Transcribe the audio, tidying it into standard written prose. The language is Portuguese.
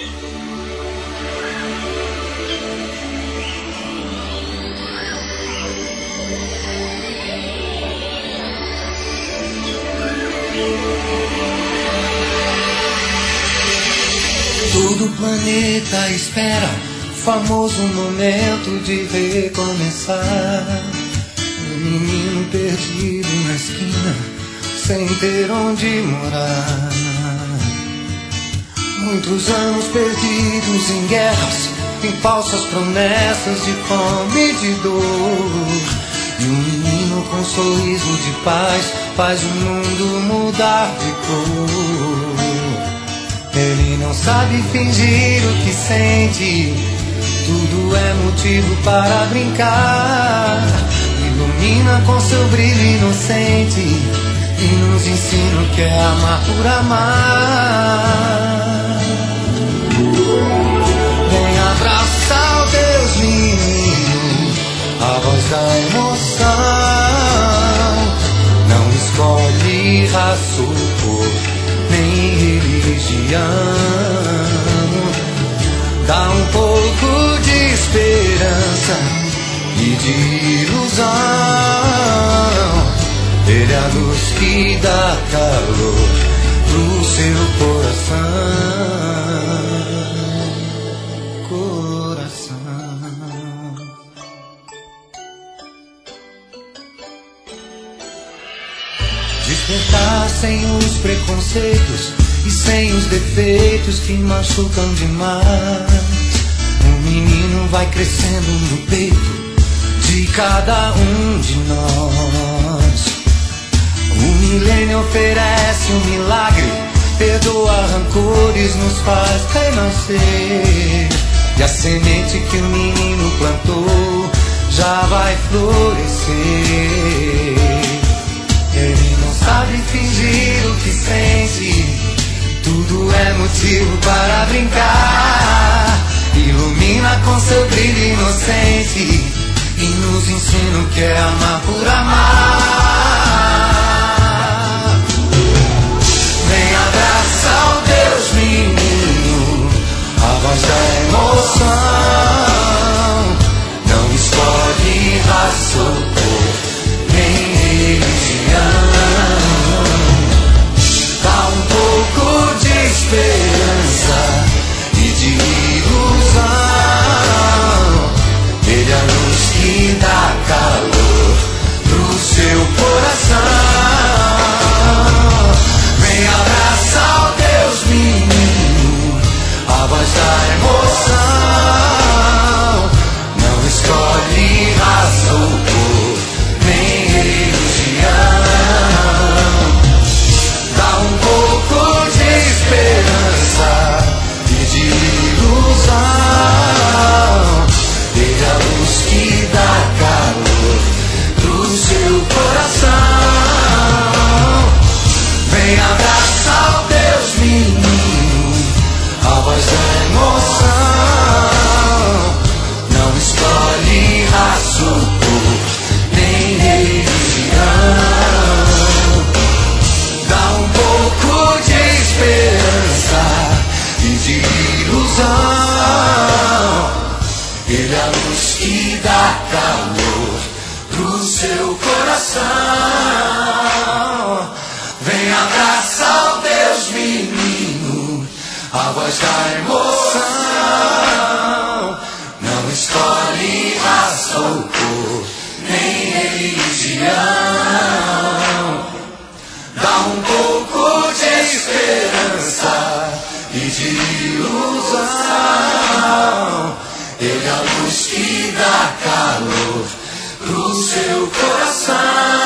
Todo o planeta espera o famoso momento de recomeçar. Um menino perdido na esquina, sem ter onde morar. Muitos anos perdidos em guerras, em falsas promessas de fome e de dor. E um menino com um sorriso de paz faz o mundo mudar de cor. Ele não sabe fingir o que sente, tudo é motivo para brincar. Ilumina com seu brilho inocente e nos ensina o que é amar por amar. Vem abraçar o Deus menino, a voz da emoção. Não escolhe raça ou cor, nem religião. Dá um pouco de esperança e de ilusão. Ele é a luz que dá calor pro seu coração. Despertar sem os preconceitos e sem os defeitos que machucam demais. Um menino vai crescendo no peito de cada um de nós. O milênio oferece um milagre, perdoa rancores, nos faz renascer. E a semente que o menino plantou já vai florescer. Ele não sabe fingir o que sente, tudo é motivo para brincar. Ilumina com seu brilho inocente e nos ensina o que é amar por amar. Vem abraçar o Deus menino, a voz da emoção. Não escolhe raça ou cor, nem religião. Dá um pouco de esperança e de ilusão. Ele é a luz que dá calor pro seu coração. Vem abraçar o Deus menino, a voz da emoção. Não escolhe raça ou cor, nem religião. Dá um pouco de esperança e de ilusão. Ele é a luz que dá calor pro seu coração. Vem abraçar o Deus menino, a voz da emoção. Não escolhe raça ou cor, nem religião. Dá um pouco de esperança e de ilusão. Ele é a luz que dá calor pro seu coração. Vem abraçar o Deus menino, a voz da emoção. Não escolhe raça ou cor, nem religião. Dá um pouco de esperança e de ilusão. Ele é a luz que dá calor pro seu coração.